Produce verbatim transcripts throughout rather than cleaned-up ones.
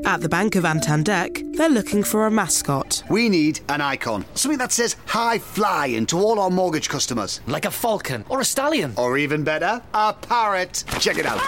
At the Bank of Antandek, they're looking for a mascot. We need an icon. Something that says high flying to all our mortgage customers. Like a falcon or a stallion. Or even better, a parrot. Check it out.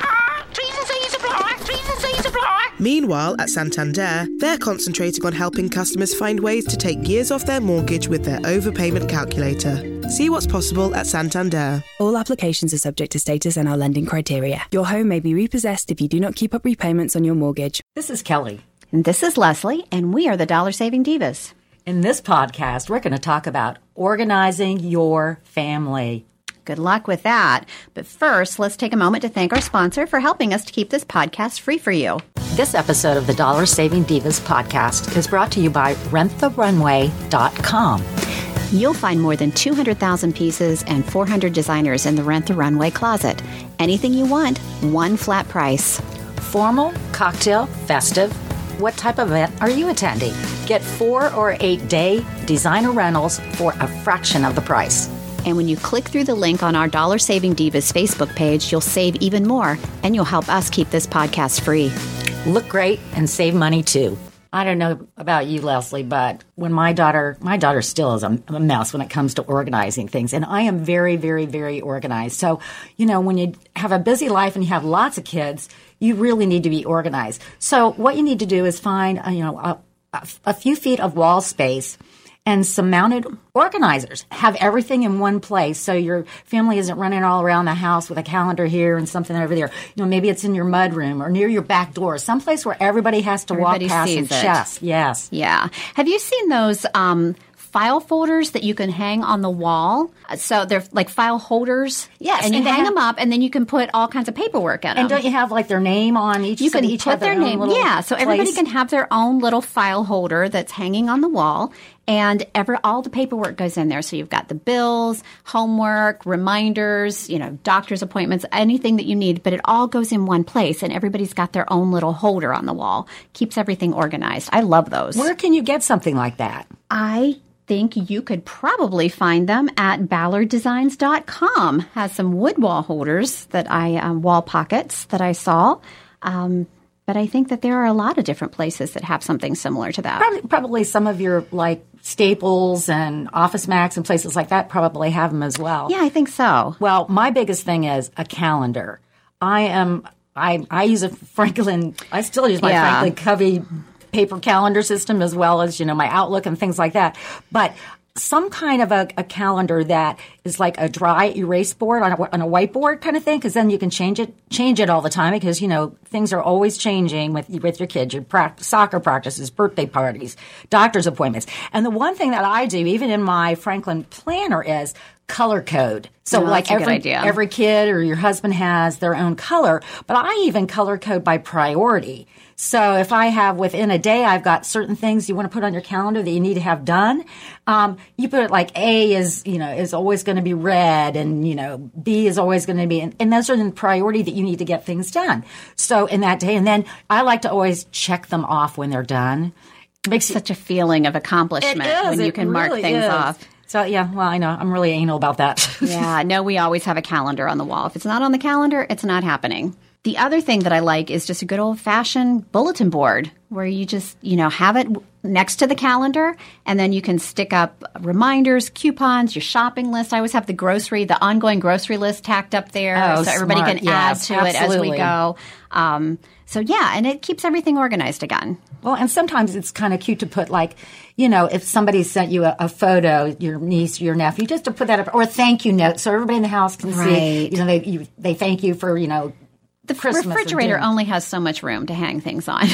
Meanwhile, at Santander, they're concentrating on helping customers find ways to take years off their mortgage with their overpayment calculator. See what's possible at Santander. All applications are subject to status and our lending criteria. Your home may be repossessed if you do not keep up repayments on your mortgage. This is Kelly. And this is Leslie, and we are the Dollar Saving Divas. In this podcast, we're going to talk about organizing your family. Good luck with that. But first, let's take a moment to thank our sponsor for helping us to keep this podcast free for you. This episode of the Dollar Saving Divas podcast is brought to you by rent the runway dot com. You'll find more than two hundred thousand pieces and four hundred designers in the Rent the Runway closet. Anything you want, one flat price. Formal, cocktail, festive. What type of event are you attending? Get four or eight day designer rentals for a fraction of the price. And when you click through the link on our Dollar Saving Divas Facebook page, you'll save even more, and you'll help us keep this podcast free. Look great and save money, too. I don't know about you, Leslie, but when my daughter, my daughter still is a, a mess when it comes to organizing things. And I am very, very, very organized. So, you know, when you have a busy life and you have lots of kids, you really need to be organized. So what you need to do is find, uh, you know, a, a, a few feet of wall space and some mounted organizers. Have everything in one place so your family isn't running all around the house with a calendar here and something over there. You know, maybe it's in your mudroom or near your back door, someplace where everybody has to everybody walk past and check. Yes. Yeah. Have you seen those um, file folders that you can hang on the wall? So they're like file holders. Yes. And you and hang have, them up, and then you can put all kinds of paperwork in them. And don't you have like their name on each? You so can each put their, their name. Yeah. So place. Everybody can have their own little file holder that's hanging on the wall. And ever, all the paperwork goes in there. So you've got the bills, homework, reminders, you know, doctor's appointments, anything that you need. But it all goes in one place. And everybody's got their own little holder on the wall. Keeps everything organized. I love those. Where can you get something like that? I think you could probably find them at ballard designs dot com. Has some wood wall holders that I, um, wall pockets that I saw. Um But I think that there are a lot of different places that have something similar to that. Probably, probably some of your, like, Staples and Office Max and places like that probably have them as well. Yeah, I think so. Well, my biggest thing is a calendar. I am, I, I use a Franklin, I still use my Yeah. Franklin Covey paper calendar system as well as, you know, my Outlook and things like that. But some kind of a, a calendar that is like a dry erase board on a, on a whiteboard kind of thing, because then you can change it change it all the time because, you know, things are always changing with with your kids, your pra- soccer practices, birthday parties, doctor's appointments. And the one thing that I do, even in my Franklin planner, is color code. So Oh, like that's a good every idea. every kid or your husband has their own color, but I even color code by priority. So if I have within a day, I've got certain things you want to put on your calendar that you need to have done. Um, you put it like A is, you know, is always going to be red, and, you know, B is always going to be, and, and those are the priority that you need to get things done. So in that day, and then I like to always check them off when they're done. It makes such a feeling of accomplishment It is, when you it can mark really things is. off. So, yeah, well, I know. I'm really anal about that. Yeah, no, we always have a calendar on the wall. If it's not on the calendar, it's not happening. The other thing that I like is just a good old-fashioned bulletin board where you just, you know, have it next to the calendar, and then you can stick up reminders, coupons, your shopping list. I always have the grocery, the ongoing grocery list tacked up there Oh, so everybody smart. can Yes, add to it as absolutely. we go. Um, so, yeah, and it keeps everything organized again. Well, and sometimes it's kind of cute to put, like, you know, if somebody sent you a, a photo, your niece, your nephew, just to put that up, or a thank you note so everybody in the house can see, Right. you know, they you, they thank you for, you know, The Christmas or refrigerator dinner. only has so much room to hang things on.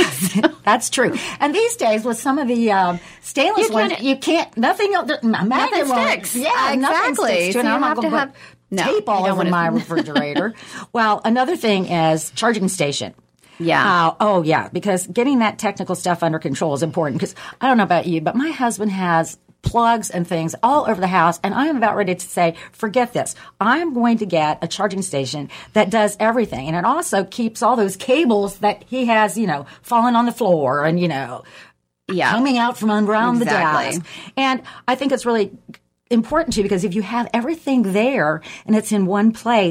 That's true. And these days, with some of the um, stainless You ones, can't- you can't, nothing, else- Nothing nothing sticks. Yeah, nothing Exactly. sticks to it. So you I'm not have to gonna put have- No, tape you all don't over wanna- my refrigerator. Well, another thing is charging station. Yeah. Uh, oh, yeah, because getting that technical stuff under control is important. Because I don't know about you, but my husband has plugs and things all over the house, and I am about ready to say, forget this. I'm going to get a charging station that does everything, and it also keeps all those cables that he has, you know, falling on the floor and, you know, Yeah. coming out from around Exactly. the desk. And I think it's really important too, because if you have everything there and it's in one place,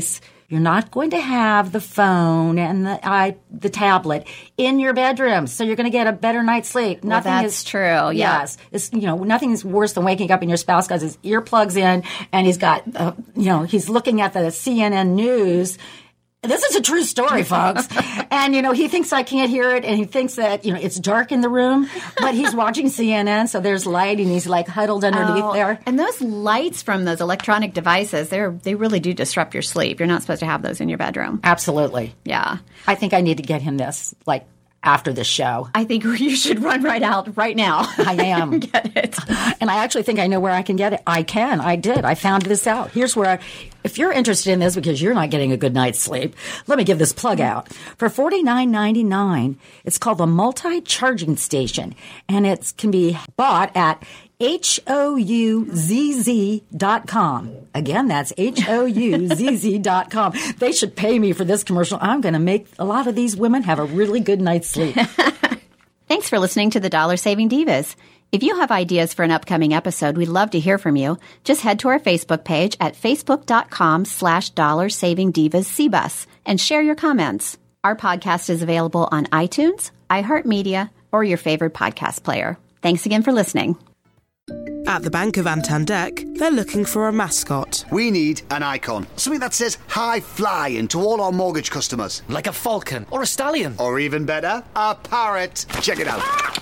You're not going to have the phone and the i the tablet in your bedroom, so you're going to get a better night's sleep. Well, nothing that's is true. Yeah. Yes, it's, you know, nothing is worse than waking up and your spouse got his earplugs in and he's got, uh, you know, he's looking at the C N N news. This is a true story, folks. And, you know, he thinks I can't hear it, and he thinks that, you know, it's dark in the room, but he's watching C N N, so there's light, and he's, like, huddled underneath oh, there. And those lights from those electronic devices, they're they really do disrupt your sleep. You're not supposed to have those in your bedroom. Absolutely. Yeah. I think I need to get him this, like, after the show. I think you should run right out right now. I am. Get it. And I actually think I know where I can get it. I can. I did. I found this out. Here's where, I, if you're interested in this because you're not getting a good night's sleep, let me give this plug out. For forty-nine ninety-nine, it's called the Multi-Charging Station, and it can be bought at H O U Z Z dot com. Again, that's H O U Z Z dot com. They should pay me for this commercial. I'm going to make a lot of these women have a really good night's sleep. Thanks for listening to the Dollar Saving Divas. If you have ideas for an upcoming episode, we'd love to hear from you. Just head to our Facebook page at facebook.com slash dollar saving divas cbus and share your comments. Our podcast is available on iTunes, iHeartMedia, or your favorite podcast player. Thanks again for listening. At the Bank of Antandek, they're looking for a mascot. We need an icon. Something that says high flying to all our mortgage customers. Like a falcon or a stallion. Or even better, a parrot. Check it out.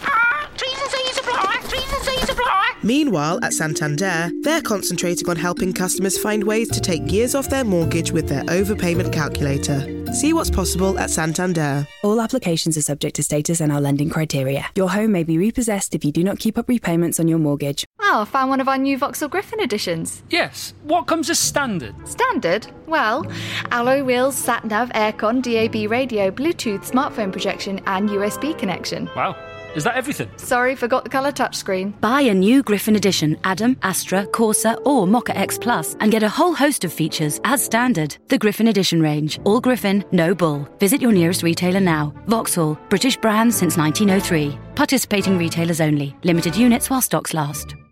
Meanwhile, at Santander, they're concentrating on helping customers find ways to take years off their mortgage with their overpayment calculator. See what's possible at Santander. All applications are subject to status and our lending criteria. Your home may be repossessed if you do not keep up repayments on your mortgage. Oh, I found one of our new Vauxhall Griffin editions. Yes. What comes as standard? Standard? Well, alloy wheels, sat-nav, aircon, D A B radio, Bluetooth, smartphone projection and U S B connection. Wow. Is that everything? Sorry, forgot the colour touchscreen. Buy a new Griffin Edition, Adam, Astra, Corsa or Mocha X Plus and get a whole host of features as standard. The Griffin Edition range. All Griffin, no bull. Visit your nearest retailer now. Vauxhall. British brand since nineteen oh three. Participating retailers only. Limited units while stocks last.